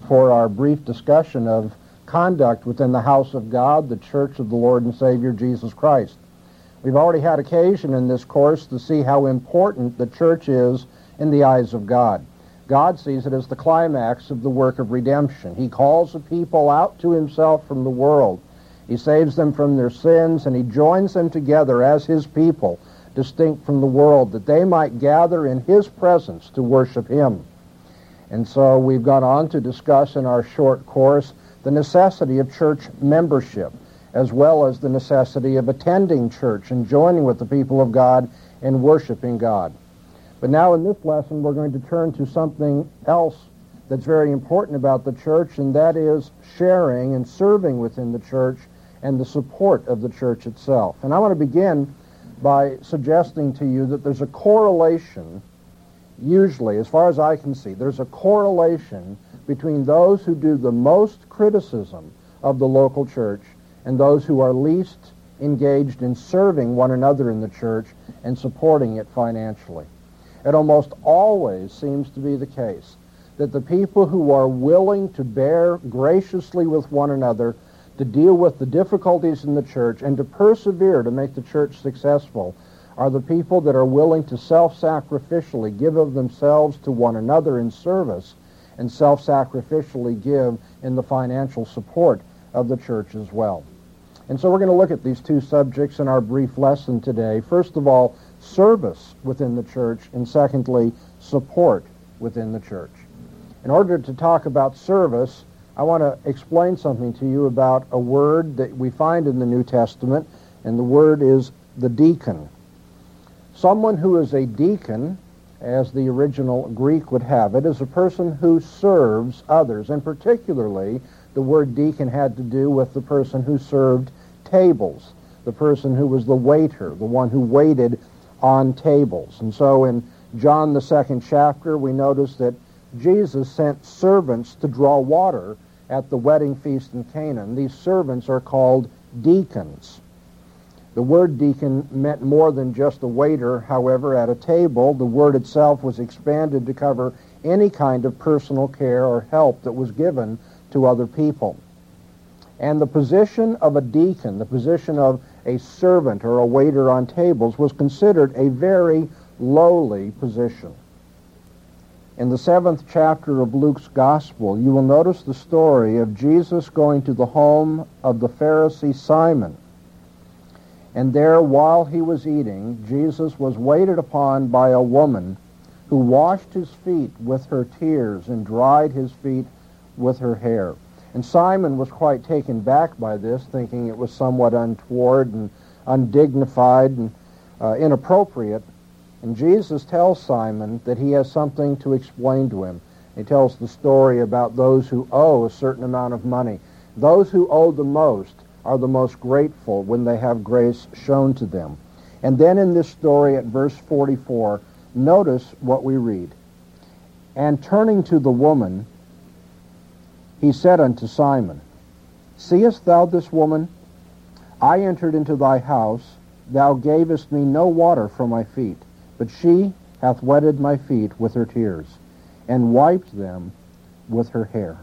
for our brief discussion of conduct within the house of God, the church of the Lord and Savior Jesus Christ. We've already had occasion in this course to see how important the church is in the eyes of God. God sees it as the climax of the work of redemption. He calls the people out to himself from the world. He saves them from their sins, and he joins them together as his people, distinct from the world, that they might gather in his presence to worship him. And so we've gone on to discuss in our short course the necessity of church membership, as well as the necessity of attending church and joining with the people of God in worshiping God. But now in this lesson we're going to turn to something else that's very important about the church, and that is sharing and serving within the church and the support of the church itself. And I want to begin by suggesting to you that there's a correlation, usually, as far as I can see, there's a correlation between those who do the most criticism of the local church and those who are least engaged in serving one another in the church and supporting it financially. It almost always seems to be the case that the people who are willing to bear graciously with one another, to deal with the difficulties in the church, and to persevere to make the church successful, are the people that are willing to self-sacrificially give of themselves to one another in service and self-sacrificially give in the financial support of the church as well. And so we're going to look at these two subjects in our brief lesson today. First of all, service within the church, and secondly, support within the church. In order to talk about service, I want to explain something to you about a word that we find in the New Testament, and the word is the deacon. Someone who is a deacon, as the original Greek would have it, is a person who serves others, and particularly the word deacon had to do with the person who served tables, the person who was the waiter, the one who waited on tables. And so in John the 2nd chapter, we notice that Jesus sent servants to draw water at the wedding feast in Canaan. These servants are called deacons. The word deacon meant more than just a waiter, however, at a table. The word itself was expanded to cover any kind of personal care or help that was given to other people. And the position of a deacon, the position of a servant or a waiter on tables, was considered a very lowly position. In the 7th chapter of Luke's Gospel, you will notice the story of Jesus going to the home of the Pharisee Simon. And there, while he was eating, Jesus was waited upon by a woman who washed his feet with her tears and dried his feet with her hair. And Simon was quite taken back by this, thinking it was somewhat untoward and undignified and inappropriate. And Jesus tells Simon that he has something to explain to him. He tells the story about those who owe a certain amount of money. Those who owe the most are the most grateful when they have grace shown to them. And then in this story at verse 44, notice what we read. And turning to the woman, he said unto Simon, Seest thou this woman? I entered into thy house. Thou gavest me no water for my feet, but she hath wetted my feet with her tears, and wiped them with her hair.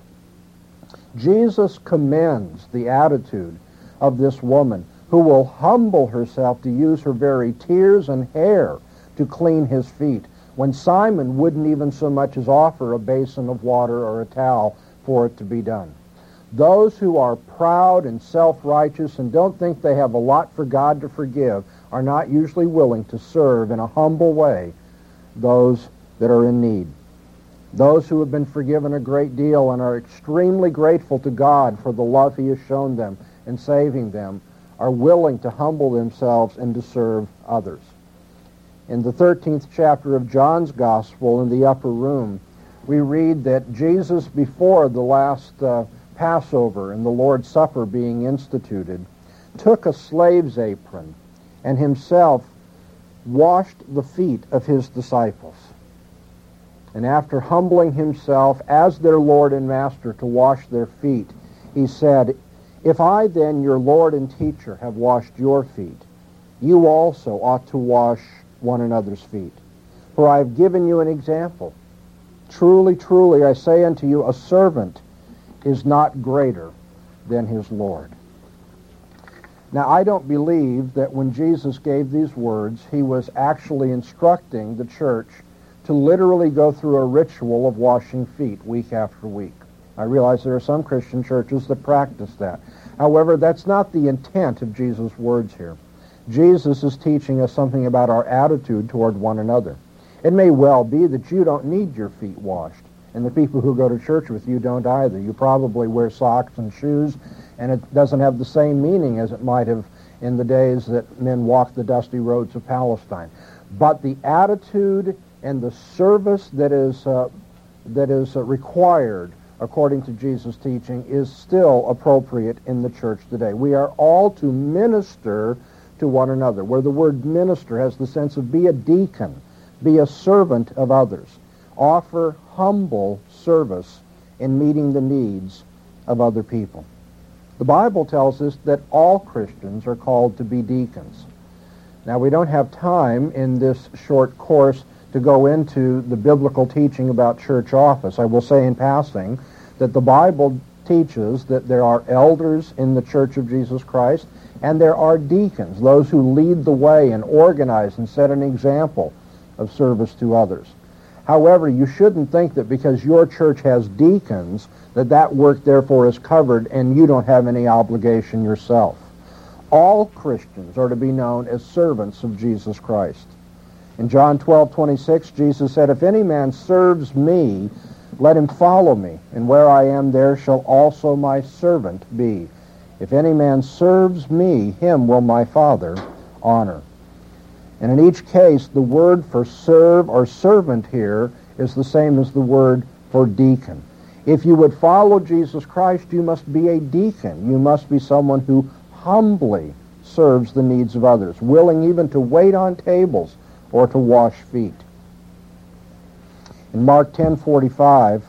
Jesus commends the attitude of this woman, who will humble herself to use her very tears and hair to clean his feet, when Simon wouldn't even so much as offer a basin of water or a towel for it to be done. Those who are proud and self-righteous and don't think they have a lot for God to forgive are not usually willing to serve in a humble way those that are in need. Those who have been forgiven a great deal and are extremely grateful to God for the love he has shown them in saving them are willing to humble themselves and to serve others. In the 13th chapter of John's Gospel, in the upper room, we read that Jesus, before the last Passover and the Lord's Supper being instituted, took a slave's apron and himself washed the feet of his disciples. And after humbling himself as their Lord and Master to wash their feet, he said, If I then, your Lord and teacher, have washed your feet, you also ought to wash one another's feet. For I have given you an example. Truly, truly, I say unto you, a servant is not greater than his Lord. Now, I don't believe that when Jesus gave these words, he was actually instructing the church to literally go through a ritual of washing feet week after week. I realize there are some Christian churches that practice that. However, that's not the intent of Jesus' words here. Jesus is teaching us something about our attitude toward one another. It may well be that you don't need your feet washed, and the people who go to church with you don't either. You probably wear socks and shoes, and it doesn't have the same meaning as it might have in the days that men walked the dusty roads of Palestine. But the attitude and the service that is required according to Jesus' teaching is still appropriate in the church today. We are all to minister to one another, where the word minister has the sense of be a deacon, be a servant of others, offer humble service in meeting the needs of other people. The Bible tells us that all Christians are called to be deacons. Now, we don't have time in this short course to go into the biblical teaching about church office. I will say in passing that the Bible teaches that there are elders in the Church of Jesus Christ, and there are deacons, those who lead the way and organize and set an example of service to others. However, you shouldn't think that because your church has deacons that work therefore is covered and you don't have any obligation yourself. All Christians are to be known as servants of Jesus Christ. In John 12:26, Jesus said, "If any man serves me, let him follow me, and where I am, there shall also my servant be. If any man serves me, him will my Father honor." And in each case, the word for serve or servant here is the same as the word for deacon. If you would follow Jesus Christ, you must be a deacon. You must be someone who humbly serves the needs of others, willing even to wait on tables or to wash feet. In Mark 10:45,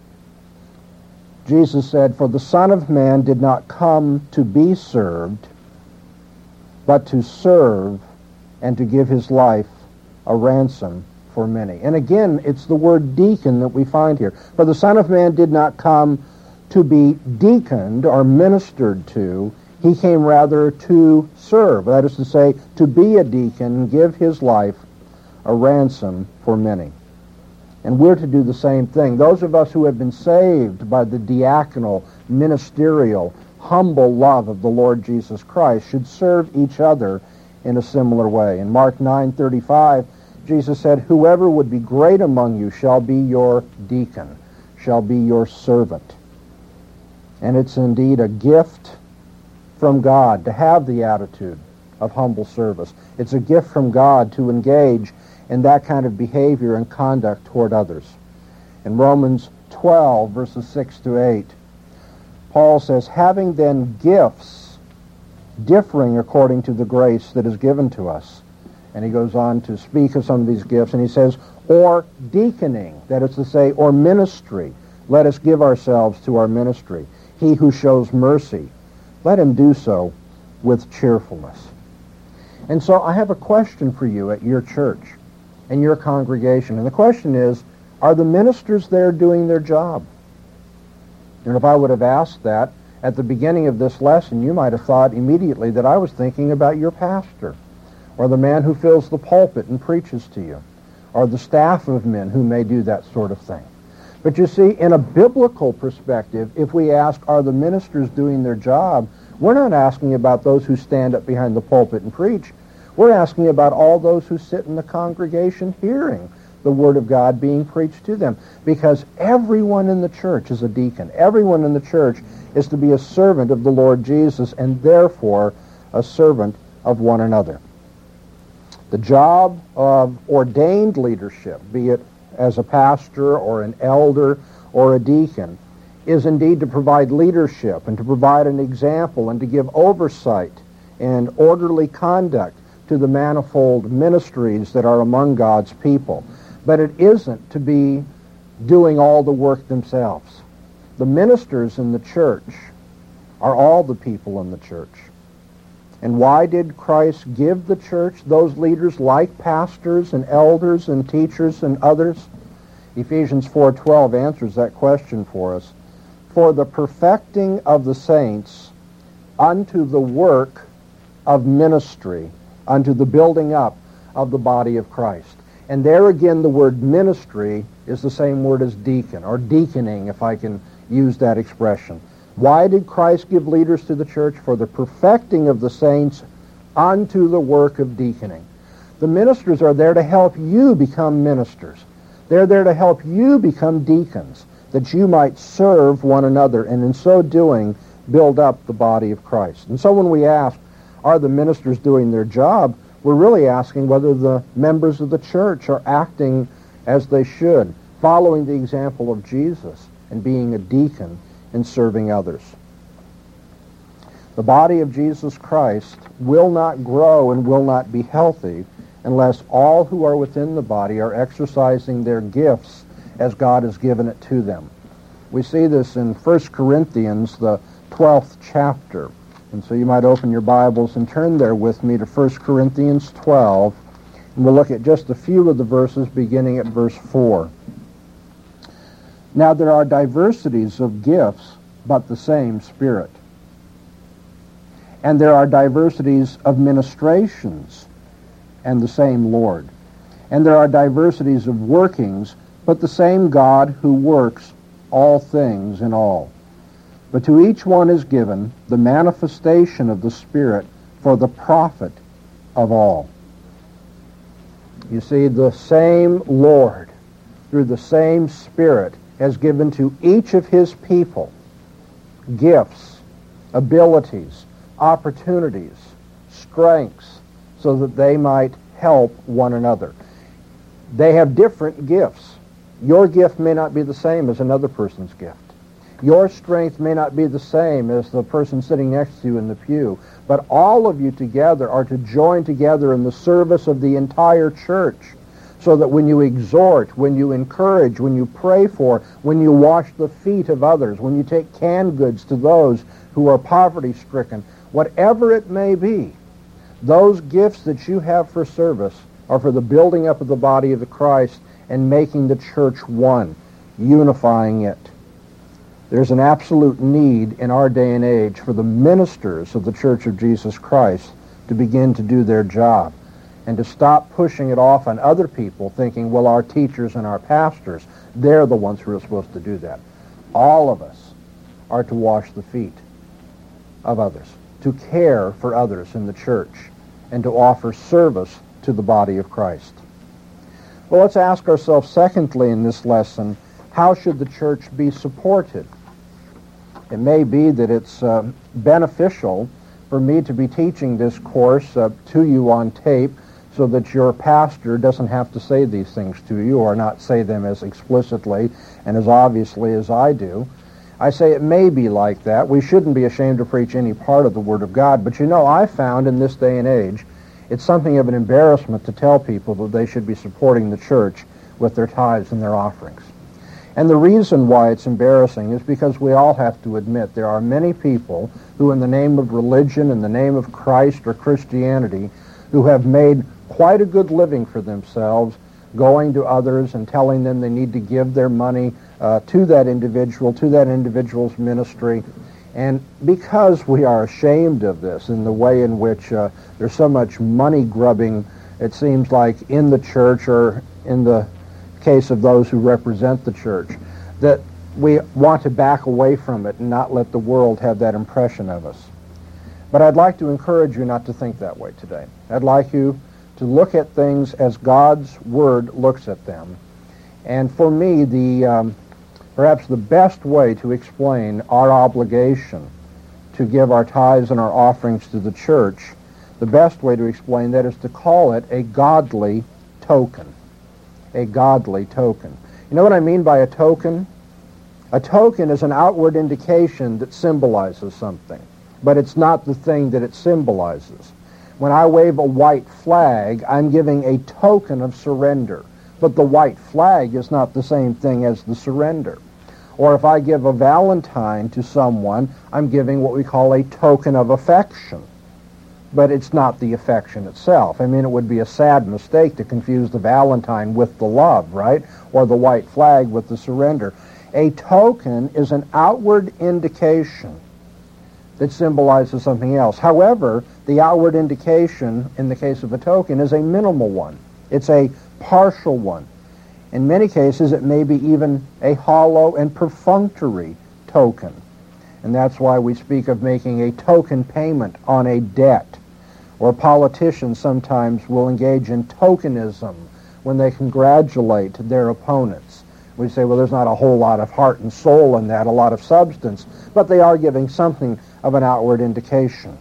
Jesus said, "For the Son of Man did not come to be served, but to serve and to give his life a ransom for many." And again, it's the word deacon that we find here. For the Son of Man did not come to be deaconed or ministered to. He came rather to serve. That is to say, to be a deacon and give his life a ransom for many. And we're to do the same thing. Those of us who have been saved by the diaconal, ministerial, humble love of the Lord Jesus Christ should serve each other in a similar way. In Mark 9:35, Jesus said, "Whoever would be great among you shall be your deacon, shall be your servant." And it's indeed a gift from God to have the attitude of humble service. It's a gift from God to engage in that kind of behavior and conduct toward others. In Romans 12, verses 6 to 8, Paul says, "Having then gifts differing according to the grace that is given to us." And he goes on to speak of some of these gifts, and he says, "Or deaconing," that is to say, or ministry. Let us give ourselves to our ministry. He who shows mercy, let him do so with cheerfulness. And so I have a question for you at your church and your congregation. And the question is, are the ministers there doing their job? And if I would have asked that at the beginning of this lesson, you might have thought immediately that I was thinking about your pastor, or the man who fills the pulpit and preaches to you, or the staff of men who may do that sort of thing. But you see, in a biblical perspective, if we ask, are the ministers doing their job, we're not asking about those who stand up behind the pulpit and preach. We're asking about all those who sit in the congregation hearing the Word of God being preached to them. Because everyone in the church is a deacon. Everyone in the church is to be a servant of the Lord Jesus, and therefore a servant of one another. The job of ordained leadership, be it as a pastor or an elder or a deacon, is indeed to provide leadership and to provide an example and to give oversight and orderly conduct to the manifold ministries that are among God's people. But it isn't to be doing all the work themselves. The ministers in the church are all the people in the church. And why did Christ give the church those leaders like pastors and elders and teachers and others? Ephesians 4:12 answers that question for us. for the perfecting of the saints unto the work of ministry, unto the building up of the body of Christ. And there again, the word ministry is the same word as deacon, or deaconing, if I can use that expression. Why did Christ give leaders to the church? For the perfecting of the saints unto the work of deaconing. The ministers are there to help you become ministers. They're there to help you become deacons, that you might serve one another, and in so doing, build up the body of Christ. And so when we ask, are the ministers doing their job, we're really asking whether the members of the church are acting as they should, following the example of Jesus and being a deacon and serving others. The body of Jesus Christ will not grow and will not be healthy unless all who are within the body are exercising their gifts as God has given it to them. We see this in 1 Corinthians, the 12th chapter. And so you might open your Bibles and turn there with me to 1 Corinthians 12, and we'll look at just a few of the verses beginning at verse 4. Now there are diversities of gifts, but the same Spirit. And there are diversities of ministrations, and the same Lord. And there are diversities of workings, but the same God who works all things in all. But to each one is given the manifestation of the Spirit for the profit of all. You see, the same Lord, through the same Spirit, has given to each of his people gifts, abilities, opportunities, strengths, so that they might help one another. They have different gifts. Your gift may not be the same as another person's gift. Your strength may not be the same as the person sitting next to you in the pew, but all of you together are to join together in the service of the entire church, so that when you exhort, when you encourage, when you pray for, when you wash the feet of others, when you take canned goods to those who are poverty-stricken, whatever it may be, those gifts that you have for service are for the building up of the body of the Christ and making the church one, unifying it. There's an absolute need in our day and age for the ministers of the Church of Jesus Christ to begin to do their job and to stop pushing it off on other people, thinking, well, our teachers and our pastors, they're the ones who are supposed to do that. All of us are to wash the feet of others, to care for others in the church, and to offer service to the body of Christ. Well, let's ask ourselves, secondly, in this lesson, how should the church be supported? It may be that it's beneficial for me to be teaching this course to you on tape so that your pastor doesn't have to say these things to you, or not say them as explicitly and as obviously as I do. I say it may be like that. We shouldn't be ashamed to preach any part of the Word of God, but you know, I found in this day and age it's something of an embarrassment to tell people that they should be supporting the church with their tithes and their offerings. And the reason why it's embarrassing is because we all have to admit there are many people who, in the name of religion, in the name of Christ or Christianity, who have made quite a good living for themselves, going to others and telling them they need to give their money to that individual's ministry. And because we are ashamed of this in the way in which there's so much money grubbing, it seems like, in the church, or in the case of those who represent the church, that we want to back away from it and not let the world have that impression of us. But I'd like to encourage you not to think that way today. I'd like you to look at things as God's Word looks at them. And for me, perhaps the best way to explain our obligation to give our tithes and our offerings to the church, the best way to explain that is to call it a godly token. A godly token. You know what I mean by a token? A token is an outward indication that symbolizes something, but it's not the thing that it symbolizes. When I wave a white flag, I'm giving a token of surrender, but the white flag is not the same thing as the surrender. Or if I give a valentine to someone, I'm giving what we call a token of affection. But it's not the affection itself. I mean, it would be a sad mistake to confuse the valentine with the love, right? Or the white flag with the surrender. A token is an outward indication that symbolizes something else. However, the outward indication in the case of a token is a minimal one. It's a partial one. In many cases, it may be even a hollow and perfunctory token. And that's why we speak of making a token payment on a debt. Or politicians sometimes will engage in tokenism when they congratulate their opponents. We say, well, there's not a whole lot of heart and soul in that, a lot of substance, but they are giving something of an outward indication.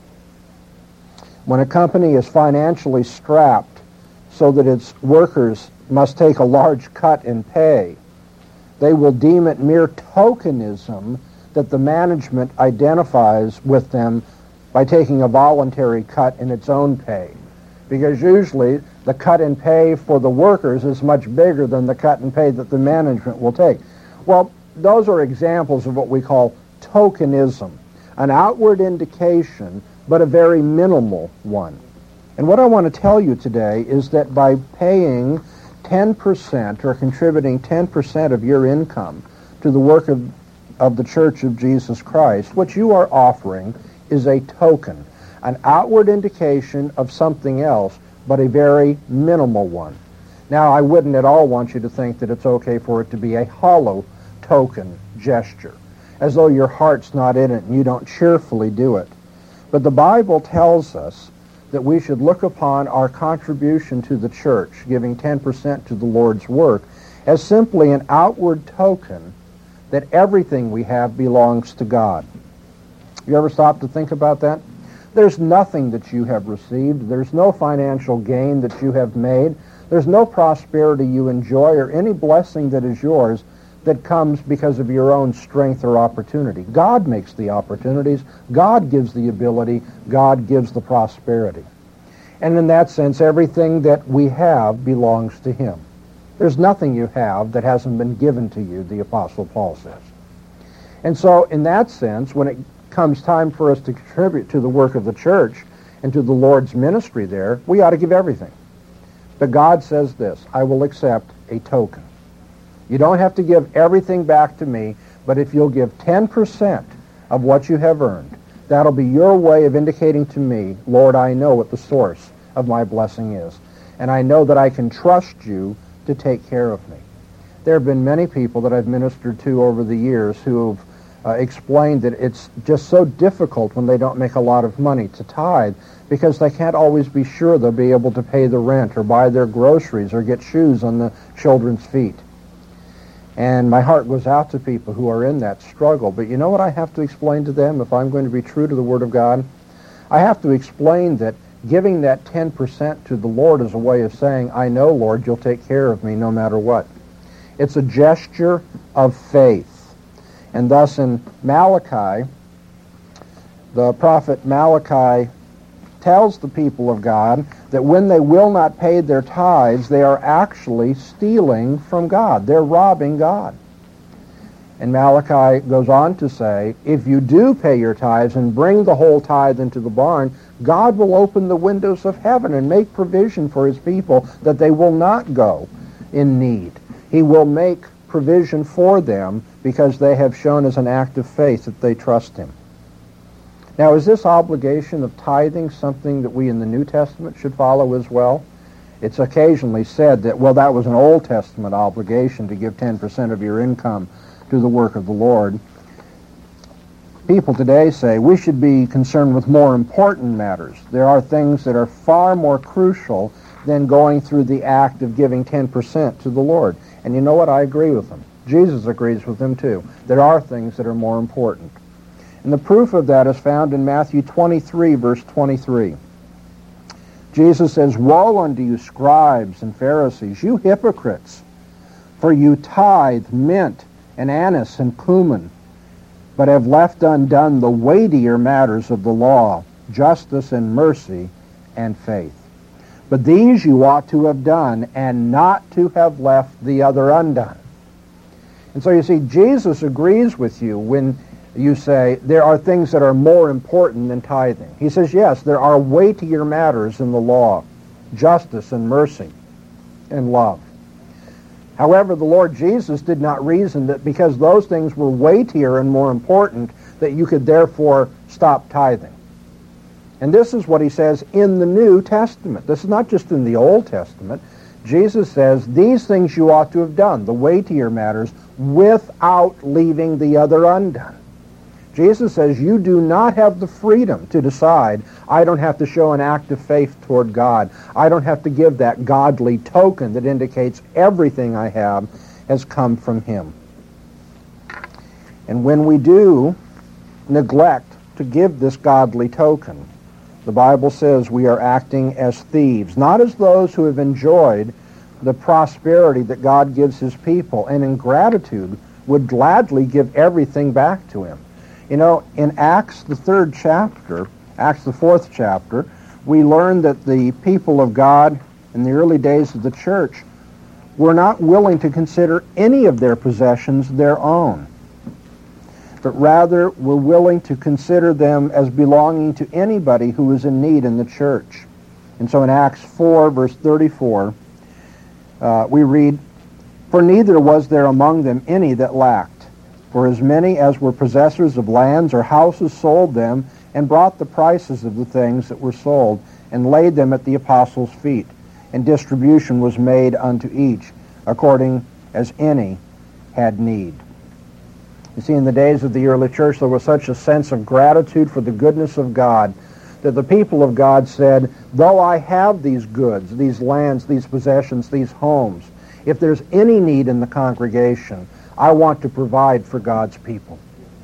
When a company is financially strapped so that its workers must take a large cut in pay, they will deem it mere tokenism that the management identifies with them by taking a voluntary cut in its own pay. Because usually the cut in pay for the workers is much bigger than the cut in pay that the management will take. Well, those are examples of what we call tokenism, an outward indication, but a very minimal one. And what I want to tell you today is that by paying 10% or contributing 10% of your income to the work of the Church of Jesus Christ, what you are offering is a token, an outward indication of something else, but a very minimal one. Now, I wouldn't at all want you to think that it's okay for it to be a hollow token gesture, as though your heart's not in it and you don't cheerfully do it. But the Bible tells us that we should look upon our contribution to the church, giving 10% to the Lord's work, as simply an outward token that everything we have belongs to God. You ever stop to think about that? There's nothing that you have received. There's no financial gain that you have made. There's no prosperity you enjoy or any blessing that is yours that comes because of your own strength or opportunity. God makes the opportunities. God gives the ability. God gives the prosperity. And in that sense, everything that we have belongs to Him. There's nothing you have that hasn't been given to you, the Apostle Paul says. And so in that sense, when it comes time for us to contribute to the work of the church and to the Lord's ministry there, we ought to give everything. But God says this, I will accept a token. You don't have to give everything back to me, but if you'll give 10% of what you have earned, that'll be your way of indicating to me, Lord, I know what the source of my blessing is, and I know that I can trust you to take care of me. There have been many people that I've ministered to over the years who have explained that it's just so difficult when they don't make a lot of money to tithe because they can't always be sure they'll be able to pay the rent or buy their groceries or get shoes on the children's feet. And my heart goes out to people who are in that struggle. But you know what I have to explain to them if I'm going to be true to the Word of God? I have to explain that giving that 10% to the Lord is a way of saying, I know, Lord, you'll take care of me no matter what. It's a gesture of faith. And thus in Malachi, the prophet Malachi tells the people of God that when they will not pay their tithes, they are actually stealing from God. They're robbing God. And Malachi goes on to say, if you do pay your tithes and bring the whole tithe into the barn, God will open the windows of heaven and make provision for His people that they will not go in need. He will make provision for them because they have shown as an act of faith that they trust Him. Now, is this obligation of tithing something that we in the New Testament should follow as well? It's occasionally said that, well, that was an Old Testament obligation to give 10% of your income to the work of the Lord. People today say we should be concerned with more important matters. There are things that are far more crucial than going through the act of giving 10% to the Lord. And you know what? I agree with them. Jesus agrees with them too. There are things that are more important. And the proof of that is found in Matthew 23, verse 23. Jesus says, woe unto you, scribes and Pharisees, you hypocrites, for you tithe mint and anise and cumin, but have left undone the weightier matters of the law, justice and mercy and faith. But these you ought to have done, and not to have left the other undone. And so you see, Jesus agrees with you when you say there are things that are more important than tithing. He says, yes, there are weightier matters in the law, justice and mercy and love. However, the Lord Jesus did not reason that because those things were weightier and more important, that you could therefore stop tithing. And this is what he says in the New Testament. This is not just in the Old Testament. Jesus says, these things you ought to have done, the weightier matters, without leaving the other undone. Jesus says you do not have the freedom to decide, I don't have to show an act of faith toward God. I don't have to give that godly token that indicates everything I have has come from him. And when we do neglect to give this godly token, the Bible says we are acting as thieves, not as those who have enjoyed the prosperity that God gives his people, and in gratitude would gladly give everything back to him. You know, in Acts, the 4th chapter, we learn that the people of God in the early days of the church were not willing to consider any of their possessions their own, but rather were willing to consider them as belonging to anybody who was in need in the church. And so in Acts 4, verse 34, we read, "For neither was there among them any that lacked. For as many as were possessors of lands or houses sold them, and brought the prices of the things that were sold, and laid them at the apostles' feet. And distribution was made unto each, according as any had need." You see, in the days of the early church, there was such a sense of gratitude for the goodness of God that the people of God said, though I have these goods, these lands, these possessions, these homes, if there's any need in the congregation, I want to provide for God's people.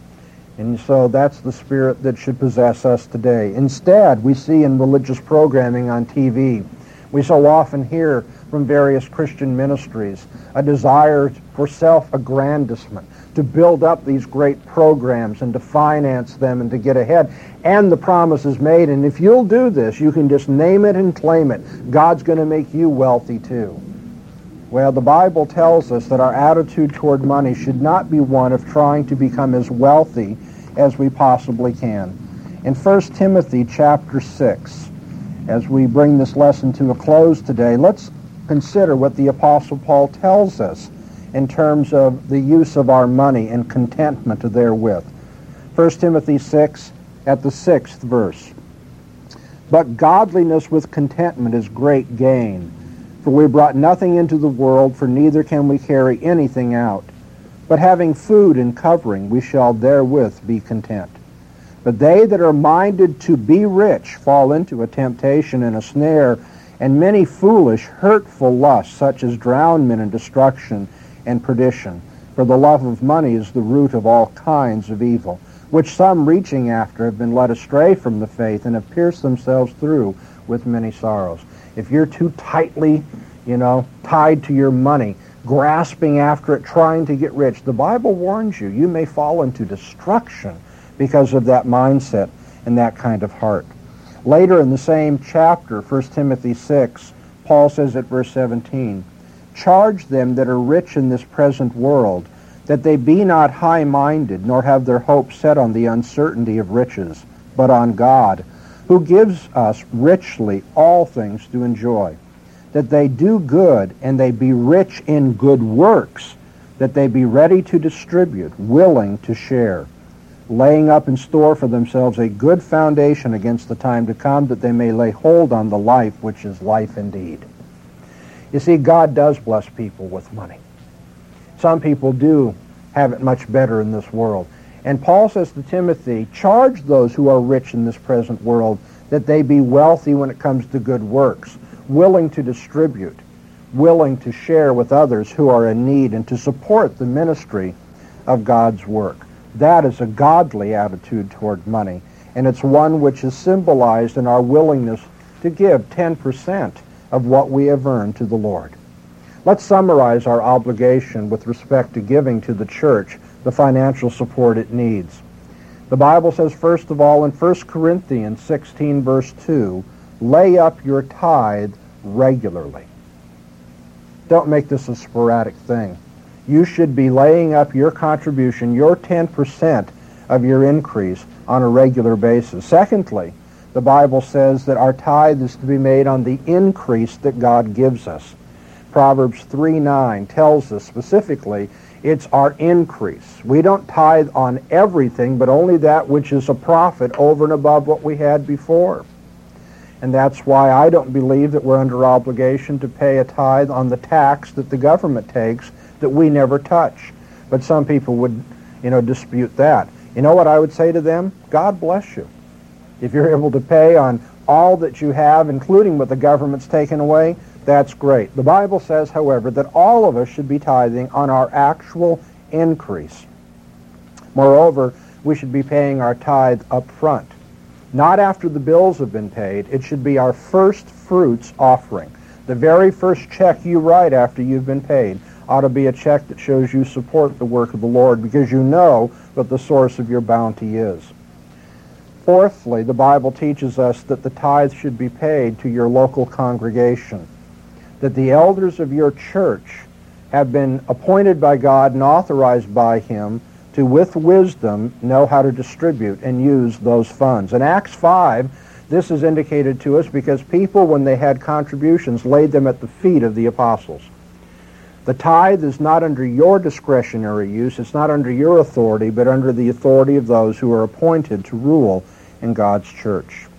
And so that's the spirit that should possess us today. Instead, we see in religious programming on TV, we so often hear from various Christian ministries a desire for self-aggrandizement, to build up these great programs and to finance them and to get ahead. And the promise is made, and if you'll do this, you can just name it and claim it. God's going to make you wealthy too. Well, the Bible tells us that our attitude toward money should not be one of trying to become as wealthy as we possibly can. In 1 Timothy chapter 6, as we bring this lesson to a close today, let's consider what the Apostle Paul tells us in terms of the use of our money and contentment therewith. 1 Timothy 6, at the 6th verse. "But godliness with contentment is great gain. For we brought nothing into the world, for neither can we carry anything out. But having food and covering, we shall therewith be content. But they that are minded to be rich fall into a temptation and a snare, and many foolish, hurtful lusts, such as drown men in destruction and perdition. For the love of money is the root of all kinds of evil, which some reaching after have been led astray from the faith, and have pierced themselves through with many sorrows." If you're too tightly, tied to your money, grasping after it, trying to get rich, the Bible warns you, you may fall into destruction because of that mindset and that kind of heart. Later in the same chapter, 1 Timothy 6, Paul says at verse 17, "Charge them that are rich in this present world, that they be not high-minded, nor have their hope set on the uncertainty of riches, but on God, who gives us richly all things to enjoy, that they do good, and they be rich in good works, that they be ready to distribute, willing to share, laying up in store for themselves a good foundation against the time to come, that they may lay hold on the life which is life indeed." You see, God does bless people with money. Some people do have it much better in this world. And Paul says to Timothy, charge those who are rich in this present world that they be wealthy when it comes to good works, willing to distribute, willing to share with others who are in need, and to support the ministry of God's work. That is a godly attitude toward money, and it's one which is symbolized in our willingness to give 10% of what we have earned to the Lord. Let's summarize our obligation with respect to giving to the church the financial support it needs. The Bible says, first of all, in 1 Corinthians 16, verse 2, lay up your tithe regularly. Don't make this a sporadic thing. You should be laying up your contribution, your 10% of your increase on a regular basis. Secondly, the Bible says that our tithe is to be made on the increase that God gives us. Proverbs 3:9 tells us specifically it's our increase. We don't tithe on everything, but only that which is a profit over and above what we had before. And that's why I don't believe that we're under obligation to pay a tithe on the tax that the government takes that we never touch. But some people would, dispute that. You know what I would say to them? God bless you. If you're able to pay on all that you have, including what the government's taken away, that's great. The Bible says, however, that all of us should be tithing on our actual increase. Moreover, we should be paying our tithe up front. Not after the bills have been paid. It should be our first fruits offering. The very first check you write after you've been paid ought to be a check that shows you support the work of the Lord because you know what the source of your bounty is. Fourthly, the Bible teaches us that the tithe should be paid to your local congregation, that the elders of your church have been appointed by God and authorized by Him to, with wisdom, know how to distribute and use those funds. In Acts 5, this is indicated to us because people, when they had contributions, laid them at the feet of the apostles. The tithe is not under your discretionary use, it's not under your authority, but under the authority of those who are appointed to rule in God's church.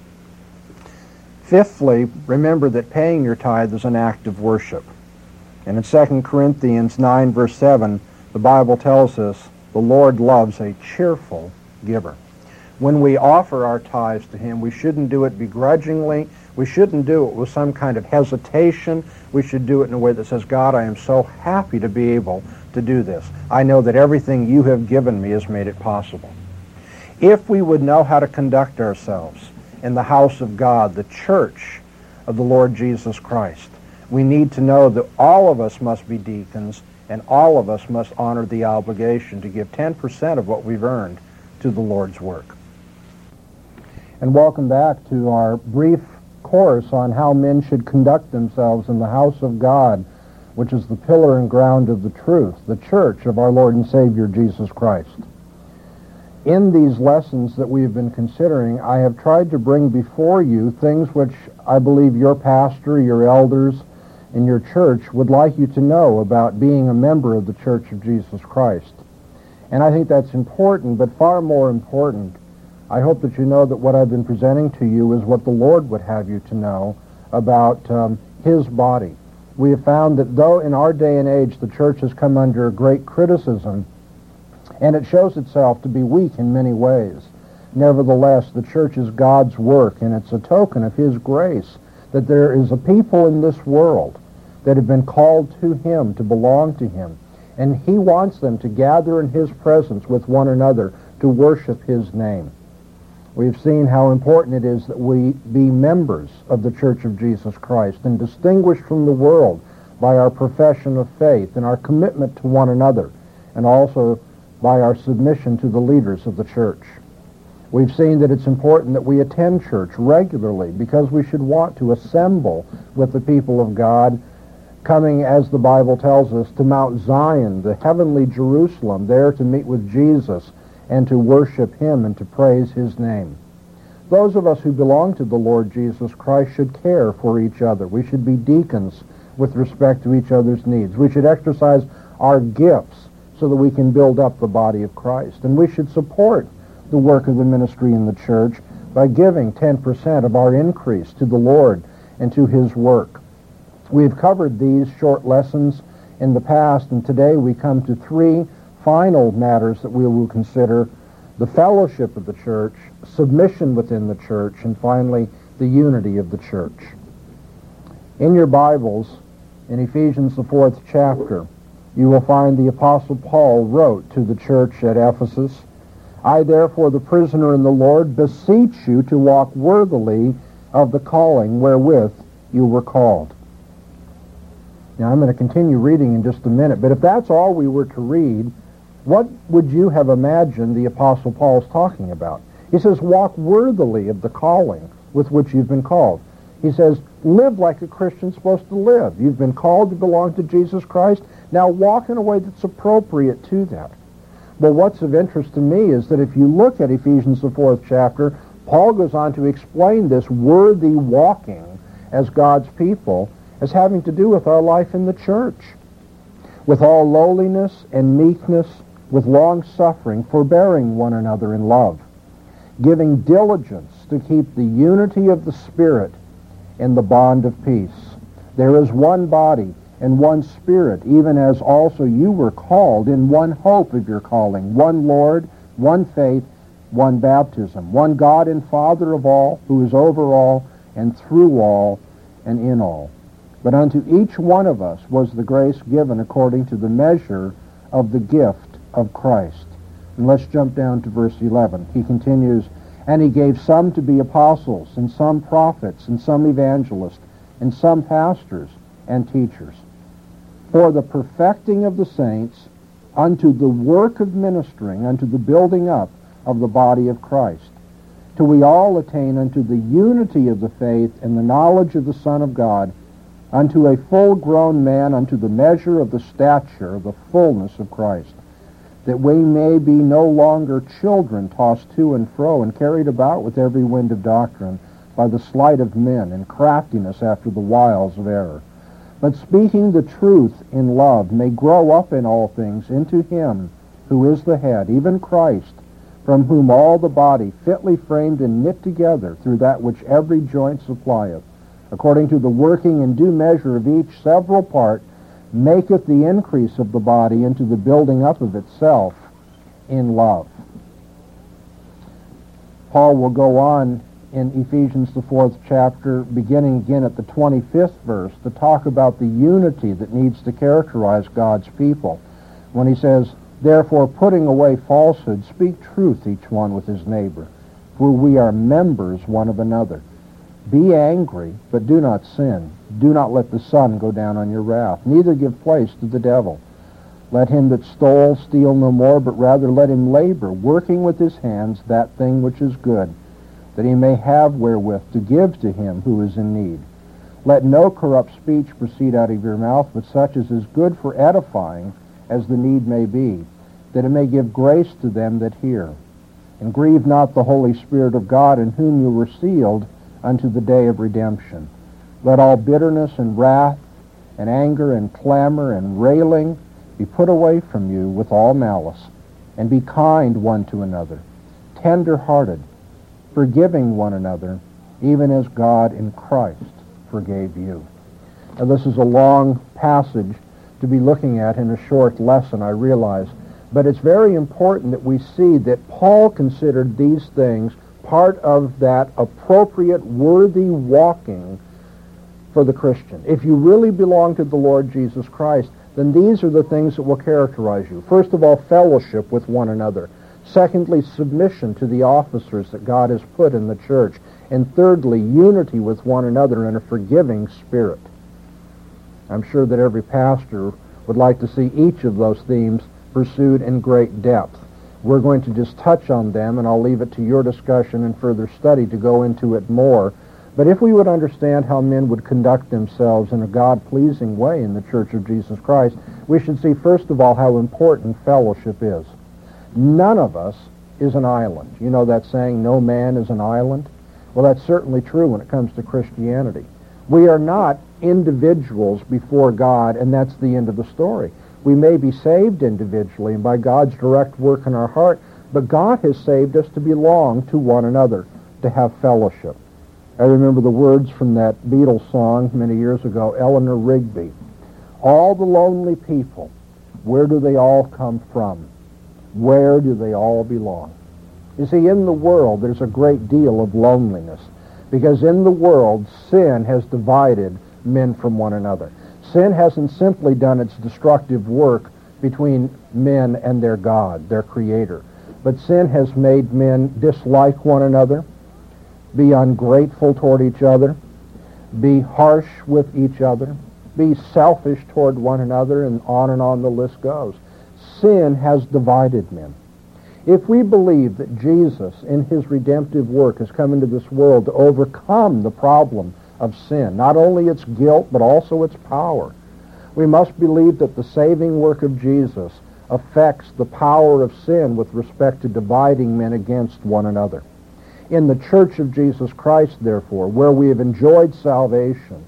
Fifthly, remember that paying your tithe is an act of worship. And in 2 Corinthians 9, verse 7, the Bible tells us the Lord loves a cheerful giver. When we offer our tithes to Him, we shouldn't do it begrudgingly. We shouldn't do it with some kind of hesitation. We should do it in a way that says, God, I am so happy to be able to do this. I know that everything you have given me has made it possible. If we would know how to conduct ourselves in the house of God, the church of the Lord Jesus Christ, we need to know that all of us must be deacons and all of us must honor the obligation to give 10% of what we've earned to the Lord's work. And welcome back to our brief course on how men should conduct themselves in the house of God, which is the pillar and ground of the truth, the church of our Lord and Savior Jesus Christ. In these lessons that we have been considering, I have tried to bring before you things which I believe your pastor, your elders, and your church would like you to know about being a member of the Church of Jesus Christ. And I think that's important, but far more important, I hope that you know that what I've been presenting to you is what the Lord would have you to know about His body. We have found that though in our day and age the church has come under great criticism, and it shows itself to be weak in many ways, nevertheless the church is God's work, and it's a token of His grace that there is a people in this world that have been called to Him, to belong to Him, and He wants them to gather in His presence with one another to worship His name. We've seen how important it is that we be members of the Church of Jesus Christ and distinguished from the world by our profession of faith and our commitment to one another, and also by our submission to the leaders of the church. We've seen that it's important that we attend church regularly because we should want to assemble with the people of God, coming, as the Bible tells us, to Mount Zion, the heavenly Jerusalem, there to meet with Jesus and to worship Him and to praise His name. Those of us who belong to the Lord Jesus Christ should care for each other. We should be deacons with respect to each other's needs. We should exercise our gifts so that we can build up the body of Christ. And we should support the work of the ministry in the church by giving 10% of our increase to the Lord and to His work. We've covered these short lessons in the past, and today we come to three final matters that we will consider: the fellowship of the church, submission within the church, and finally, the unity of the church. In your Bibles, in Ephesians, the 4th chapter, you will find the Apostle Paul wrote to the church at Ephesus, I therefore, the prisoner in the Lord, beseech you to walk worthily of the calling wherewith you were called. Now, I'm going to continue reading in just a minute, but if that's all we were to read, what would you have imagined the Apostle Paul's talking about? He says, walk worthily of the calling with which you've been called. He says, live like a Christian's supposed to live. You've been called to belong to Jesus Christ. Now walk in a way that's appropriate to that. Well, what's of interest to me is that if you look at Ephesians, the 4th chapter, Paul goes on to explain this worthy walking as God's people. as having to do with our life in the church. With all lowliness and meekness, with long-suffering, forbearing one another in love, giving diligence to keep the unity of the Spirit in the bond of peace. There is one body and one Spirit, even as also you were called in one hope of your calling, one Lord, one faith, one baptism, one God and Father of all, who is over all and through all and in all. But unto each one of us was the grace given according to the measure of the gift of Christ. And let's jump down to verse 11. He continues, and he gave some to be apostles, and some prophets, and some evangelists, and some pastors and teachers, for the perfecting of the saints, unto the work of ministering, unto the building up of the body of Christ, till we all attain unto the unity of the faith and the knowledge of the Son of God, unto a full-grown man, unto the measure of the stature of the fullness of Christ, that we may be no longer children tossed to and fro and carried about with every wind of doctrine by the sleight of men and craftiness after the wiles of error, but speaking the truth in love may grow up in all things into him who is the head, even Christ, from whom all the body, fitly framed and knit together through that which every joint supplieth, according to the working in due measure of each several part, maketh the increase of the body into the building up of itself in love. Paul will go on in Ephesians, the 4th chapter, beginning again at the 25th verse, to talk about the unity that needs to characterize God's people. When he says, therefore, putting away falsehood, speak truth each one with his neighbor, for we are members one of another. Be angry, but do not sin. Do not let the sun go down on your wrath, neither give place to the devil. Let him that stole steal no more, but rather let him labor, working with his hands that thing which is good, that he may have wherewith to give to him who is in need. Let no corrupt speech proceed out of your mouth, but such as is good for edifying, as the need may be, that it may give grace to them that hear. And grieve not the Holy Spirit of God, in whom you were sealed unto the day of redemption. Let all bitterness and wrath and anger and clamor and railing be put away from you with all malice, and be kind one to another, tender-hearted, forgiving one another, even as God in Christ forgave you. Now, this is a long passage to be looking at in a short lesson, I realize, but it's very important that we see that Paul considered these things part of that appropriate, worthy walking for the Christian. If you really belong to the Lord Jesus Christ, then these are the things that will characterize you. First of all, fellowship with one another. Secondly, submission to the officers that God has put in the church. And thirdly, unity with one another in a forgiving spirit. I'm sure that every pastor would like to see each of those themes pursued in great depth. We're going to just touch on them, and I'll leave it to your discussion and further study to go into it more. But if we would understand how men would conduct themselves in a God-pleasing way in the Church of Jesus Christ, we should see, first of all, how important fellowship is. None of us is an island. You know that saying, no man is an island? Well, that's certainly true when it comes to Christianity. We are not individuals before God, and that's the end of the story. We may be saved individually and by God's direct work in our heart, but God has saved us to belong to one another, to have fellowship. I remember the words from that Beatles song many years ago, Eleanor Rigby. All the lonely people, where do they all come from? Where do they all belong? You see, in the world, there's a great deal of loneliness, because in the world, sin has divided men from one another. Sin hasn't simply done its destructive work between men and their God, their Creator, but sin has made men dislike one another, be ungrateful toward each other, be harsh with each other, be selfish toward one another, and on the list goes. Sin has divided men. If we believe that Jesus, in his redemptive work, has come into this world to overcome the problem of sin, not only its guilt, but also its power, we must believe that the saving work of Jesus affects the power of sin with respect to dividing men against one another. In the Church of Jesus Christ, therefore, where we have enjoyed salvation,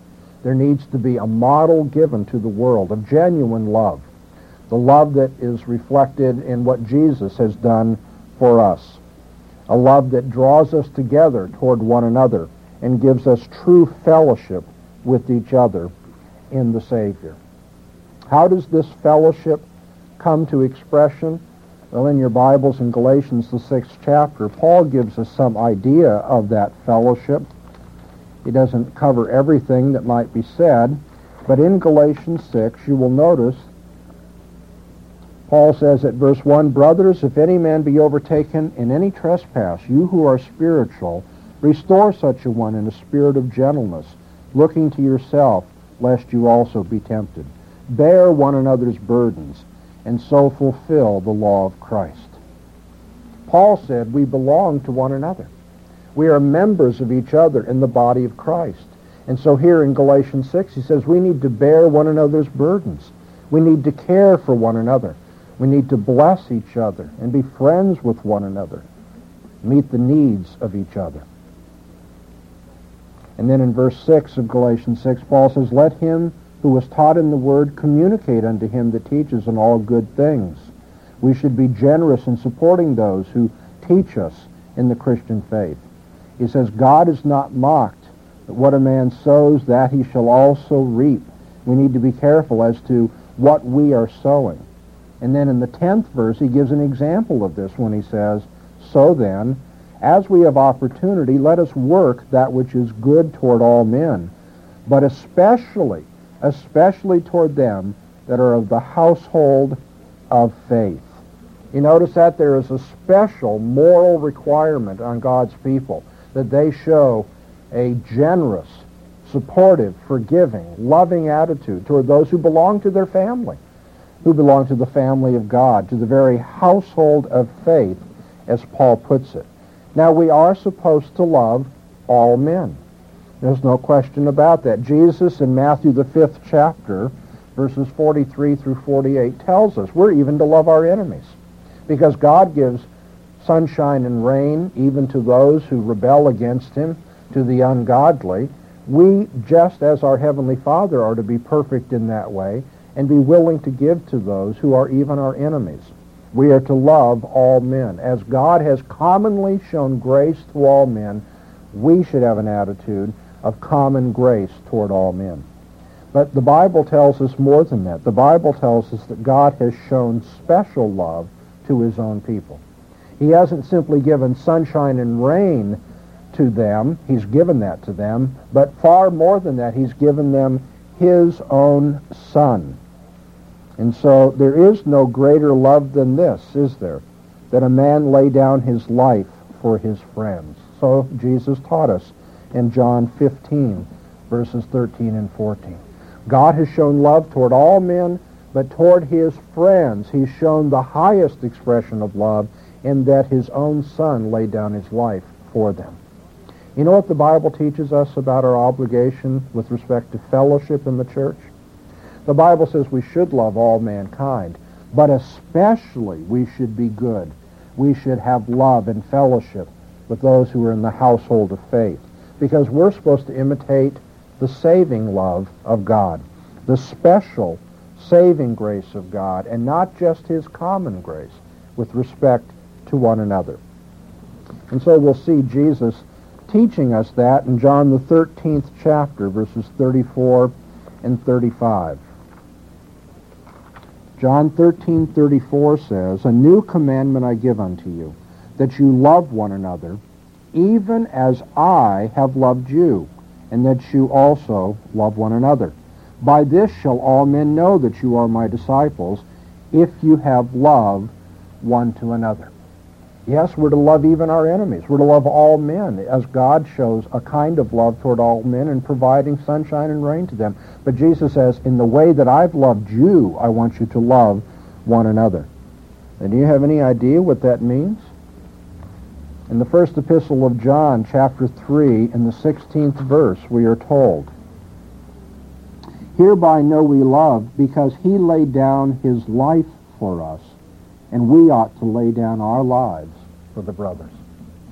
There needs to be a model given to the world of genuine love, the love that is reflected in what Jesus has done for us, a love that draws us together toward one another and gives us true fellowship with each other in the Savior. How does this fellowship come to expression? Well, in your Bibles in Galatians, the 6th chapter, Paul gives us some idea of that fellowship. He doesn't cover everything that might be said, but in Galatians 6, you will notice Paul says at verse 1, "Brothers, if any man be overtaken in any trespass, you who are spiritual, restore such a one in a spirit of gentleness, looking to yourself, lest you also be tempted. Bear one another's burdens, and so fulfill the law of Christ." Paul said we belong to one another. We are members of each other in the body of Christ. And so here in Galatians 6, he says we need to bear one another's burdens. We need to care for one another. We need to bless each other and be friends with one another, meet the needs of each other. And then in verse 6 of Galatians 6, Paul says, "Let him who was taught in the word communicate unto him that teaches in all good things." We should be generous in supporting those who teach us in the Christian faith. He says, "God is not mocked, but what a man sows, that he shall also reap." We need to be careful as to what we are sowing. And then in the 10th verse, he gives an example of this when he says, "So then, as we have opportunity, let us work that which is good toward all men, but especially toward them that are of the household of faith." You notice that there is a special moral requirement on God's people, that they show a generous, supportive, forgiving, loving attitude toward those who belong to their family, who belong to the family of God, to the very household of faith, as Paul puts it. Now, we are supposed to love all men. There's no question about that. Jesus in Matthew the 5th chapter, verses 43 through 48, tells us we're even to love our enemies, because God gives sunshine and rain even to those who rebel against him, to the ungodly. We, just as our Heavenly Father, are to be perfect in that way and be willing to give to those who are even our enemies. We are to love all men. As God has commonly shown grace to all men, we should have an attitude of common grace toward all men. But the Bible tells us more than that. The Bible tells us that God has shown special love to his own people. He hasn't simply given sunshine and rain to them. He's given that to them. But far more than that, he's given them his own Son. And so there is no greater love than this, is there? That a man lay down his life for his friends. So Jesus taught us in John 15, verses 13 and 14. God has shown love toward all men, but toward his friends he's shown the highest expression of love in that his own Son laid down his life for them. You know what the Bible teaches us about our obligation with respect to fellowship in the church? The Bible says we should love all mankind, but especially we should be good. We should have love and fellowship with those who are in the household of faith, because we're supposed to imitate the saving love of God, the special saving grace of God, and not just his common grace with respect to one another. And so we'll see Jesus teaching us that in John the 13th chapter, verses 34 and 35. John 13:34 says, "A new commandment I give unto you, that you love one another, even as I have loved you, and that you also love one another. By this shall all men know that you are my disciples, if you have love one to another." Yes, we're to love even our enemies. We're to love all men, as God shows a kind of love toward all men in providing sunshine and rain to them. But Jesus says, in the way that I've loved you, I want you to love one another. And do you have any idea what that means? In the first epistle of John, chapter 3, in the 16th verse, we are told, "Hereby know we love, because he laid down his life for us, and we ought to lay down our lives for the brothers."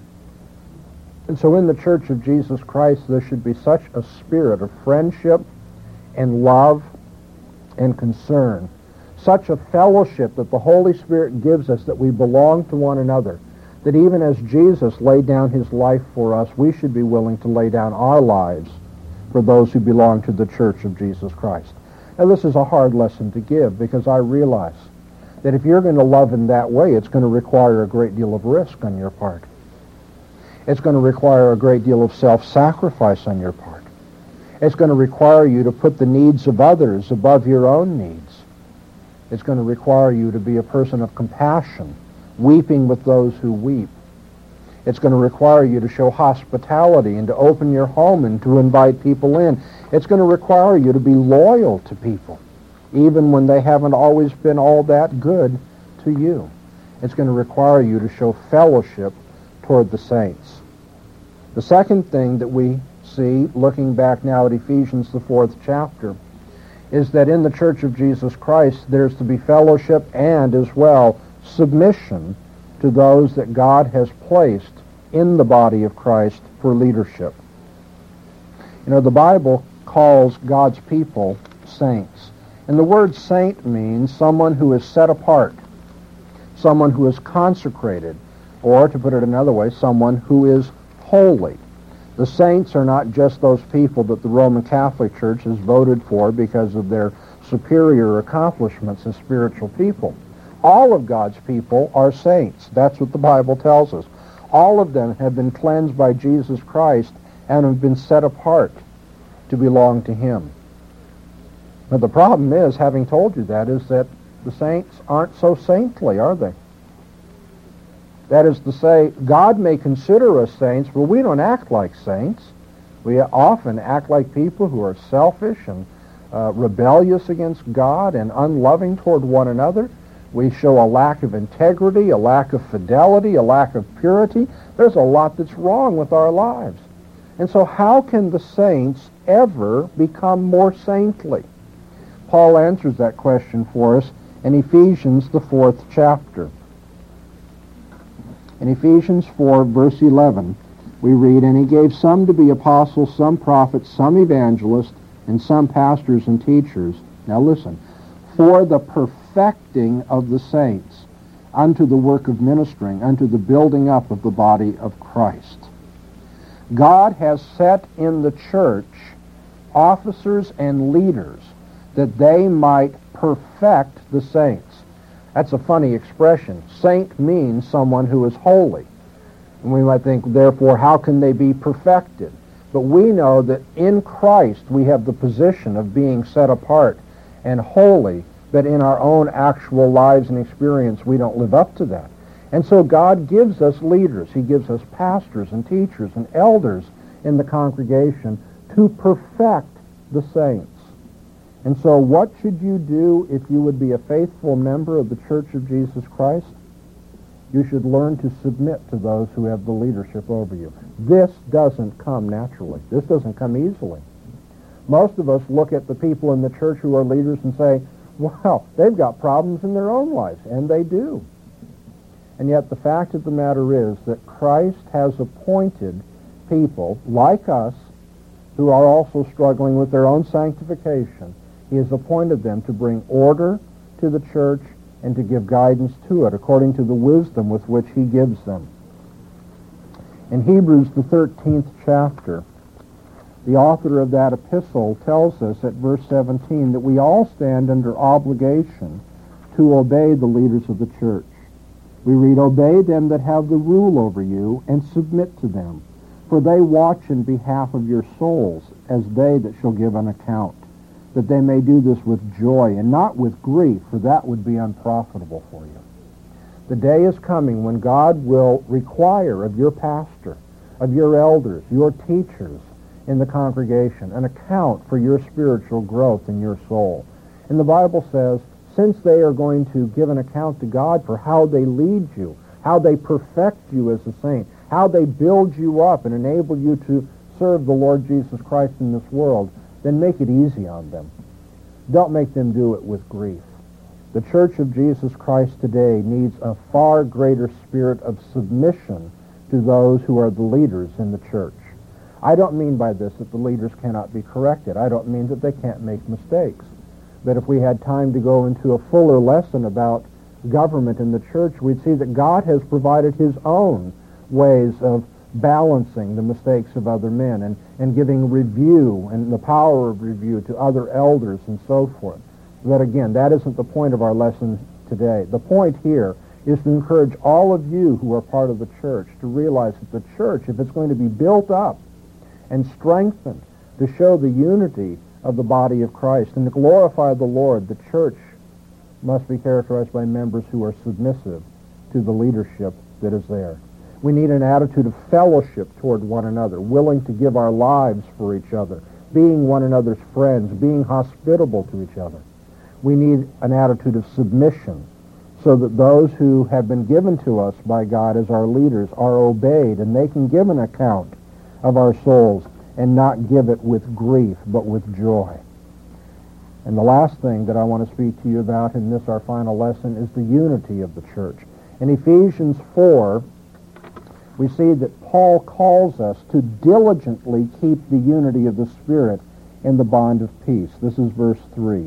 And so in the Church of Jesus Christ, there should be such a spirit of friendship and love and concern. Such a fellowship that the Holy Spirit gives us, that we belong to one another, that even as Jesus laid down his life for us, we should be willing to lay down our lives for those who belong to the Church of Jesus Christ. Now, this is a hard lesson to give, because I realize that if you're going to love in that way, it's going to require a great deal of risk on your part. It's going to require a great deal of self-sacrifice on your part. It's going to require you to put the needs of others above your own needs. It's going to require you to be a person of compassion, weeping with those who weep. It's going to require you to show hospitality and to open your home and to invite people in. It's going to require you to be loyal to people, even when they haven't always been all that good to you. It's going to require you to show fellowship toward the saints. The second thing that we see, looking back now at Ephesians, the 4th chapter, is that in the Church of Jesus Christ there's to be fellowship and as well submission to those that God has placed in the body of Christ for leadership. You know, the Bible calls God's people saints. And the word saint means someone who is set apart, someone who is consecrated, or, to put it another way, someone who is holy. The saints are not just those people that the Roman Catholic Church has voted for because of their superior accomplishments as spiritual people. All of God's people are saints. That's what the Bible tells us. All of them have been cleansed by Jesus Christ and have been set apart to belong to him. But the problem is, having told you that, is that the saints aren't so saintly, are they? That is to say, God may consider us saints, but we don't act like saints. We often act like people who are selfish and rebellious against God and unloving toward one another. We show a lack of integrity, a lack of fidelity, a lack of purity. There's a lot that's wrong with our lives. And so how can the saints ever become more saintly? Paul answers that question for us in Ephesians, the 4th chapter. In Ephesians 4, verse 11, we read, "And he gave some to be apostles, some prophets, some evangelists, and some pastors and teachers." Now listen, "for the perfecting of the saints, unto the work of ministering, unto the building up of the body of Christ." God has set in the church officers and leaders that they might perfect the saints. That's a funny expression. Saint means someone who is holy. And we might think, therefore, how can they be perfected? But we know that in Christ we have the position of being set apart and holy, but in our own actual lives and experience we don't live up to that. And so God gives us leaders. He gives us pastors and teachers and elders in the congregation to perfect the saints. And so what should you do if you would be a faithful member of the Church of Jesus Christ? You should learn to submit to those who have the leadership over you. This doesn't come naturally. This doesn't come easily. Most of us look at the people in the church who are leaders and say, well, they've got problems in their own lives, and they do. And yet the fact of the matter is that Christ has appointed people like us who are also struggling with their own sanctification. He has appointed them to bring order to the church and to give guidance to it according to the wisdom with which he gives them. In Hebrews, the 13th chapter, the author of that epistle tells us at verse 17 that we all stand under obligation to obey the leaders of the church. We read, "Obey them that have the rule over you, and submit to them, for they watch in behalf of your souls, as they that shall give an account, that they may do this with joy, and not with grief, for that would be unprofitable for you." The day is coming when God will require of your pastor, of your elders, your teachers in the congregation, an account for your spiritual growth in your soul. And the Bible says, since they are going to give an account to God for how they lead you, how they perfect you as a saint, how they build you up and enable you to serve the Lord Jesus Christ in this world, then make it easy on them. Don't make them do it with grief. The Church of Jesus Christ today needs a far greater spirit of submission to those who are the leaders in the church. I don't mean by this that the leaders cannot be corrected. I don't mean that they can't make mistakes. But if we had time to go into a fuller lesson about government in the church, we'd see that God has provided his own ways of balancing the mistakes of other men and giving review and the power of review to other elders and so forth. But again, that isn't the point of our lesson today. The point here is to encourage all of you who are part of the church to realize that the church, if it's going to be built up and strengthened to show the unity of the body of Christ and to glorify the Lord, the church must be characterized by members who are submissive to the leadership that is there. We need an attitude of fellowship toward one another, willing to give our lives for each other, being one another's friends, being hospitable to each other. We need an attitude of submission so that those who have been given to us by God as our leaders are obeyed, and they can give an account of our souls and not give it with grief but with joy. And the last thing that I want to speak to you about in this, our final lesson, is the unity of the church. In Ephesians 4, we see that Paul calls us to diligently keep the unity of the Spirit in the bond of peace. This is verse 3.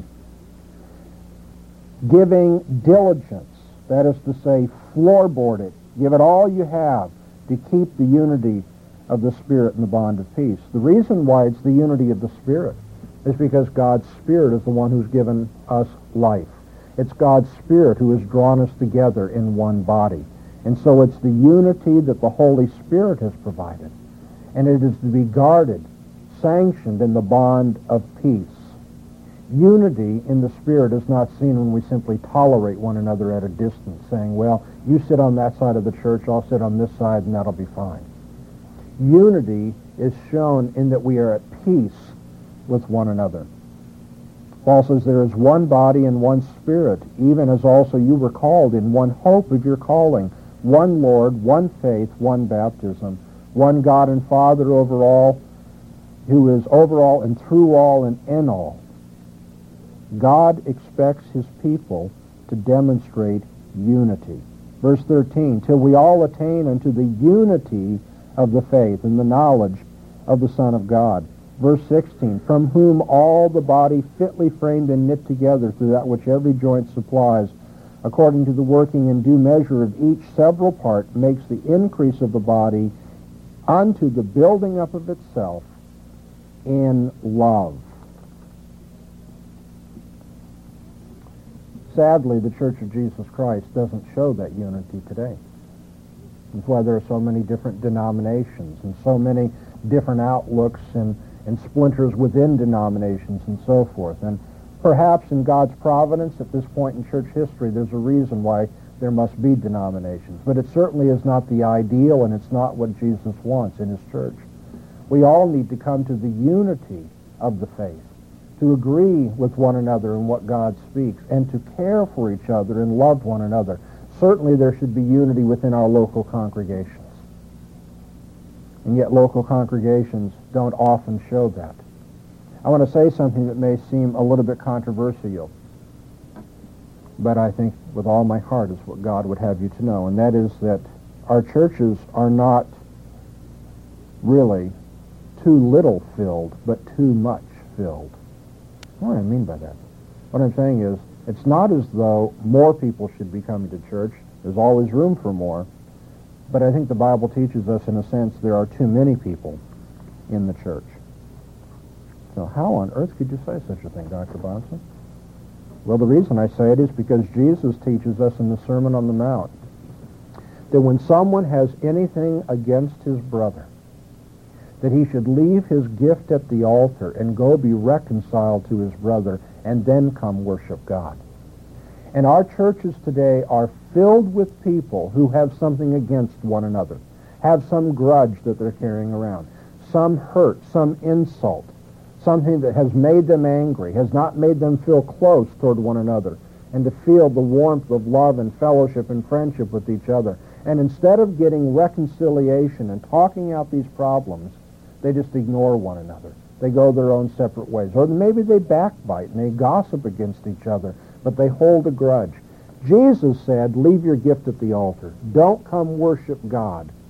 Giving diligence, that is to say, floorboard it, give it all you have to keep the unity of the Spirit in the bond of peace. The reason why it's the unity of the Spirit is because God's Spirit is the one who's given us life. It's God's Spirit who has drawn us together in one body. And so it's the unity that the Holy Spirit has provided. And it is to be guarded, sanctioned in the bond of peace. Unity in the Spirit is not seen when we simply tolerate one another at a distance, saying, well, you sit on that side of the church, I'll sit on this side, and that'll be fine. Unity is shown in that we are at peace with one another. Paul says there is one body and one Spirit, even as also you were called in one hope of your calling, one Lord, one faith, one baptism, one God and Father over all, who is over all and through all and in all. God expects his people to demonstrate unity. Verse 13, till we all attain unto the unity of the faith and the knowledge of the Son of God. Verse 16, from whom all the body fitly framed and knit together through that which every joint supplies, according to the working in due measure of each several part, makes the increase of the body unto the building up of itself in love. Sadly, the Church of Jesus Christ doesn't show that unity today. That's why there are so many different denominations and so many different outlooks and splinters within denominations and so forth. And perhaps in God's providence at this point in church history, there's a reason why there must be denominations. But it certainly is not the ideal, and it's not what Jesus wants in his church. We all need to come to the unity of the faith, to agree with one another in what God speaks, and to care for each other and love one another. Certainly there should be unity within our local congregations. And yet local congregations don't often show that. I want to say something that may seem a little bit controversial, but I think with all my heart is what God would have you to know, and that is that our churches are not really too little filled, but too much filled. What do I mean by that? What I'm saying is, it's not as though more people should be coming to church. There's always room for more. But I think the Bible teaches us, in a sense, there are too many people in the church. So how on earth could you say such a thing, Dr. Bonson? Well, the reason I say it is because Jesus teaches us in the Sermon on the Mount that when someone has anything against his brother, that he should leave his gift at the altar and go be reconciled to his brother and then come worship God. And our churches today are filled with people who have something against one another, have some grudge that they're carrying around, some hurt, some insult, something that has made them angry, has not made them feel close toward one another, and to feel the warmth of love and fellowship and friendship with each other. And instead of getting reconciliation and talking out these problems, they just ignore one another. They go their own separate ways. Or maybe they backbite and they gossip against each other, but they hold a grudge. Jesus said, leave your gift at the altar. Don't come worship God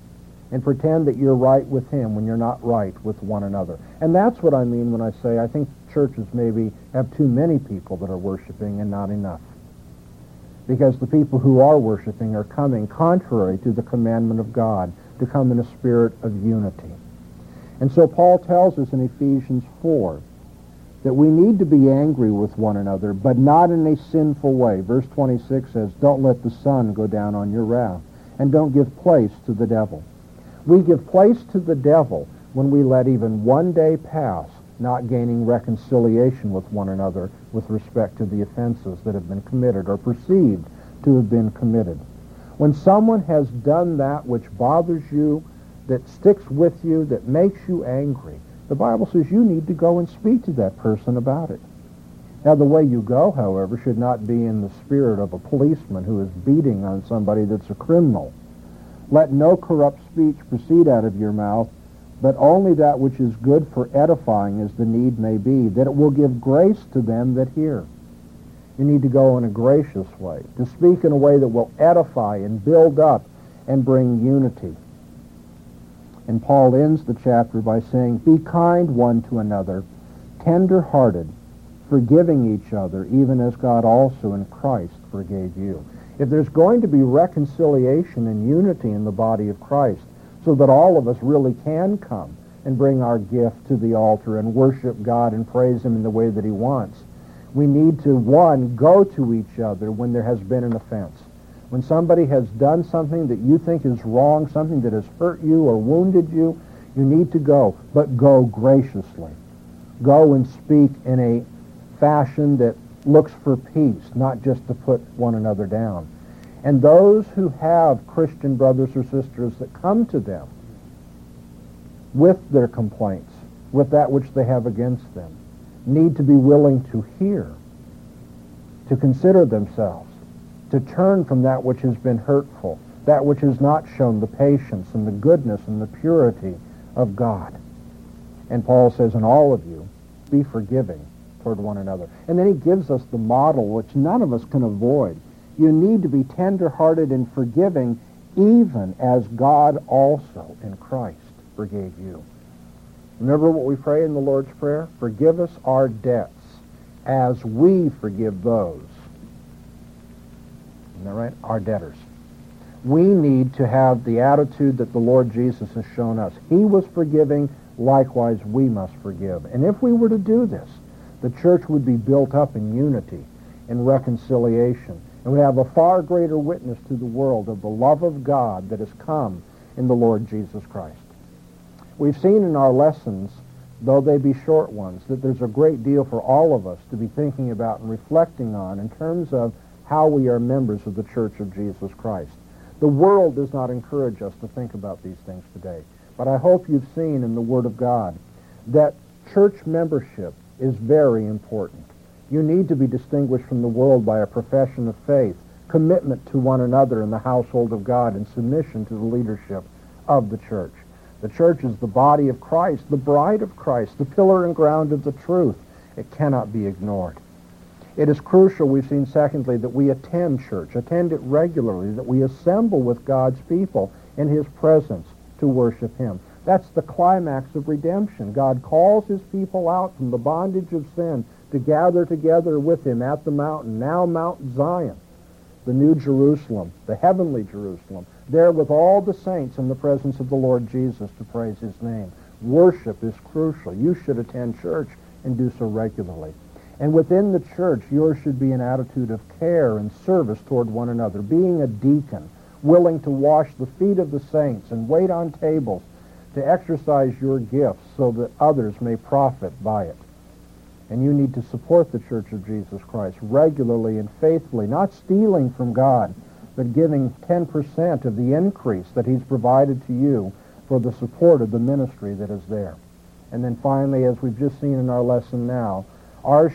and pretend that you're right with him when you're not right with one another. And that's what I mean when I say I think churches maybe have too many people that are worshiping and not enough. Because the people who are worshiping are coming contrary to the commandment of God to come in a spirit of unity. And so Paul tells us in Ephesians 4 that we need to be angry with one another, but not in a sinful way. Verse 26 says, don't let the sun go down on your wrath, and don't give place to the devil. We give place to the devil when we let even one day pass, not gaining reconciliation with one another with respect to the offenses that have been committed or perceived to have been committed. When someone has done that which bothers you, that sticks with you, that makes you angry, the Bible says you need to go and speak to that person about it. Now, the way you go, however, should not be in the spirit of a policeman who is beating on somebody that's a criminal. Let no corrupt speech proceed out of your mouth, but only that which is good for edifying as the need may be, that it will give grace to them that hear. You need to go in a gracious way, to speak in a way that will edify and build up and bring unity. And Paul ends the chapter by saying, be kind one to another, tender-hearted, forgiving each other, even as God also in Christ forgave you. If there's going to be reconciliation and unity in the body of Christ, so that all of us really can come and bring our gift to the altar and worship God and praise him in the way that he wants, we need to, one, go to each other when there has been an offense. When somebody has done something that you think is wrong, something that has hurt you or wounded you, you need to go, but go graciously. Go and speak in a fashion that looks for peace, not just to put one another down. And those who have Christian brothers or sisters that come to them with their complaints, with that which they have against them, need to be willing to hear, to consider themselves, to turn from that which has been hurtful, that which has not shown the patience and the goodness and the purity of God. And Paul says, in all of you, be forgiving toward one another. And then he gives us the model which none of us can avoid. You need to be tender-hearted and forgiving, even as God also in Christ forgave you. Remember what we pray in the Lord's Prayer? Forgive us our debts as we forgive those. Isn't that right? Our debtors. We need to have the attitude that the Lord Jesus has shown us. He was forgiving, likewise we must forgive. And if we were to do this, the church would be built up in unity, in reconciliation, and we have a far greater witness to the world of the love of God that has come in the Lord Jesus Christ. We've seen in our lessons, though they be short ones, that there's a great deal for all of us to be thinking about and reflecting on in terms of how we are members of the Church of Jesus Christ. The world does not encourage us to think about these things today, but I hope you've seen in the Word of God that church membership is very important. You need to be distinguished from the world by a profession of faith, commitment to one another in the household of God, and submission to the leadership of the church. The church is the body of Christ, the bride of Christ, the pillar and ground of the truth. It cannot be ignored. It is crucial, we've seen secondly, that we attend church, attend it regularly, that we assemble with God's people in his presence to worship him. That's the climax of redemption. God calls his people out from the bondage of sin to gather together with him at the mountain, now Mount Zion, the new Jerusalem, the heavenly Jerusalem, there with all the saints in the presence of the Lord Jesus to praise his name. Worship is crucial. You should attend church and do so regularly. And within the church, yours should be an attitude of care and service toward one another, being a deacon, willing to wash the feet of the saints and wait on tables to exercise your gifts so that others may profit by it. And you need to support the Church of Jesus Christ regularly and faithfully, not stealing from God, but giving 10% of the increase that he's provided to you for the support of the ministry that is there. And then finally, as we've just seen in our lesson now, our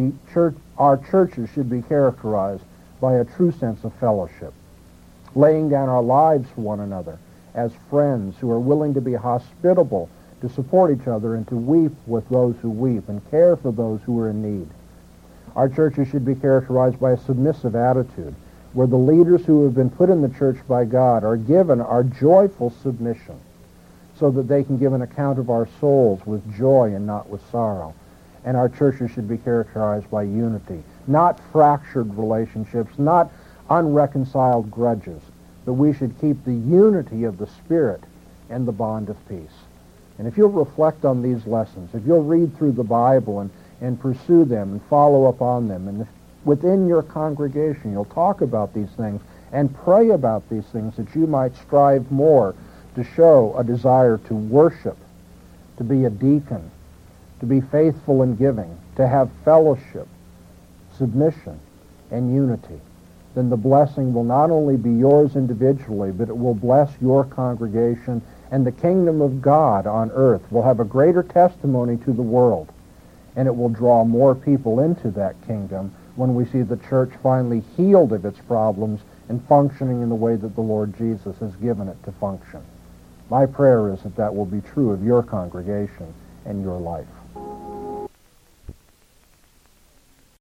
churches should be characterized by a true sense of fellowship, laying down our lives for one another as friends who are willing to be hospitable, to support each other, and to weep with those who weep and care for those who are in need. Our churches should be characterized by a submissive attitude, where the leaders who have been put in the church by God are given our joyful submission, so that they can give an account of our souls with joy and not with sorrow. And our churches should be characterized by unity, not fractured relationships, not unreconciled grudges, but we should keep the unity of the Spirit and the bond of peace. And if you'll reflect on these lessons, if you'll read through the Bible and pursue them and follow up on them, and if within your congregation you'll talk about these things and pray about these things, that you might strive more to show a desire to worship, to be a deacon, to be faithful in giving, to have fellowship, submission, and unity, then the blessing will not only be yours individually, but it will bless your congregation, and the kingdom of God on earth will have a greater testimony to the world, and it will draw more people into that kingdom when we see the church finally healed of its problems and functioning in the way that the Lord Jesus has given it to function. My prayer is that that will be true of your congregation and your life.